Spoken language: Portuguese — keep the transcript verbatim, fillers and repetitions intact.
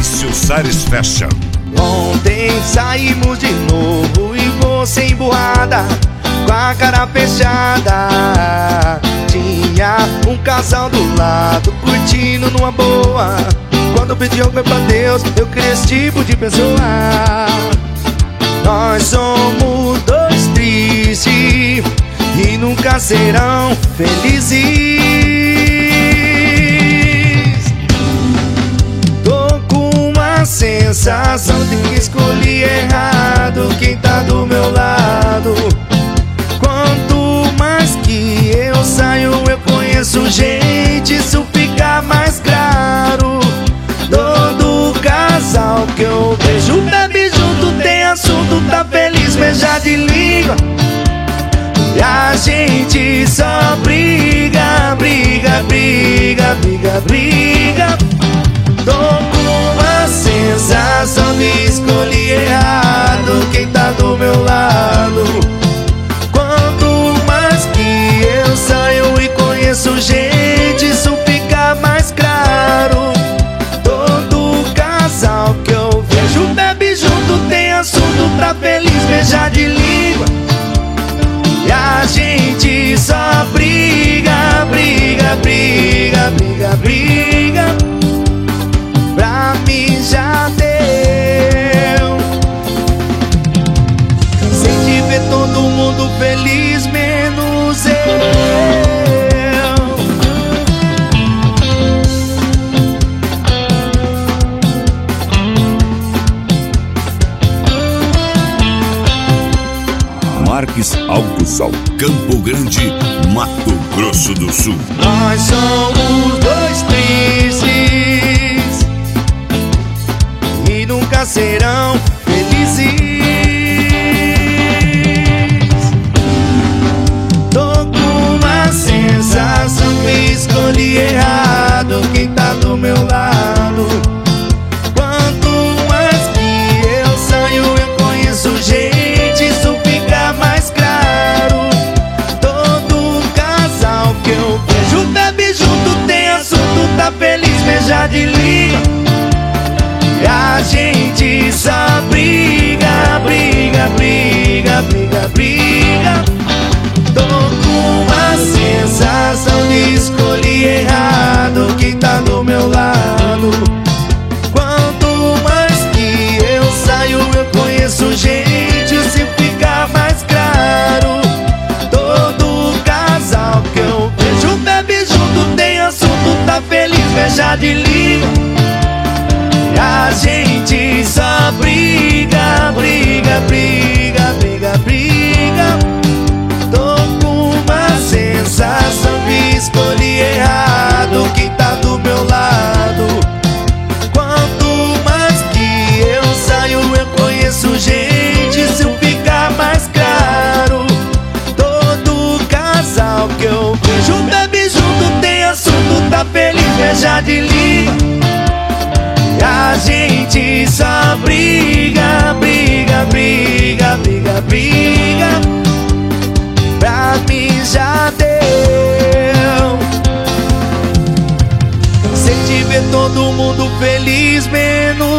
Maurício Sares Fashion. Ontem saímos de novo e você emburrada, com a cara fechada. Tinha um casal do lado, curtindo numa boa. Quando pedi algo pra Deus, eu queria esse tipo de pessoa. Nós somos dois tristes e nunca serão felizes. Tô com uma sensação de que escolhi errado quem tá do meu lado. Quanto mais que eu saio, eu conheço gente, isso fica mais claro. Todo casal que eu vejo bebe junto, tem assunto, tá feliz, beija de língua. E a gente só briga, briga, briga, briga, briga. Tô com uma sensação de escolhi errado quem tá do meu lado. Quanto mais que eu saio e conheço gente, isso fica mais claro. Todo casal que eu vejo bebe junto, tem assunto, tá feliz, beija de língua. E a gente só briga, briga, briga, briga, briga. Pra mim já deu. Cansei de ver todo mundo feliz, menos eu. Marques Autosol, Campo Grande, Mato Grosso do Sul. Nós somos dois tristes e nunca serão felizes. Tô com uma sensação que escolhi errado quem tá do meu lado. Quanto mais que eu saio, eu conheço gente, isso fica mais claro. Todo casal que eu vejo bebe junto, tem assunto, tá feliz, beija de língua. E a gente só briga, briga, briga, briga, briga. Tô com uma sensação de escolhi errado quem tá do meu lado. Quanto mais que eu saio, eu conheço gente, se fica mais claro. Todo casal que eu vejo bebe junto, tem assunto, tá feliz, beija de língua. E a gente só briga, briga, briga, briga, briga. Tô com uma sensação de escolhi errado quem tá do meu lado. Quanto mais que eu saio, eu conheço gente, isso fica mais claro. Todo casal que eu vejo bebe junto, tem assunto, tá feliz, beija de língua. E a gente só briga, briga, briga, briga, briga. Pra mim já deu. Sei de ver todo mundo feliz, menos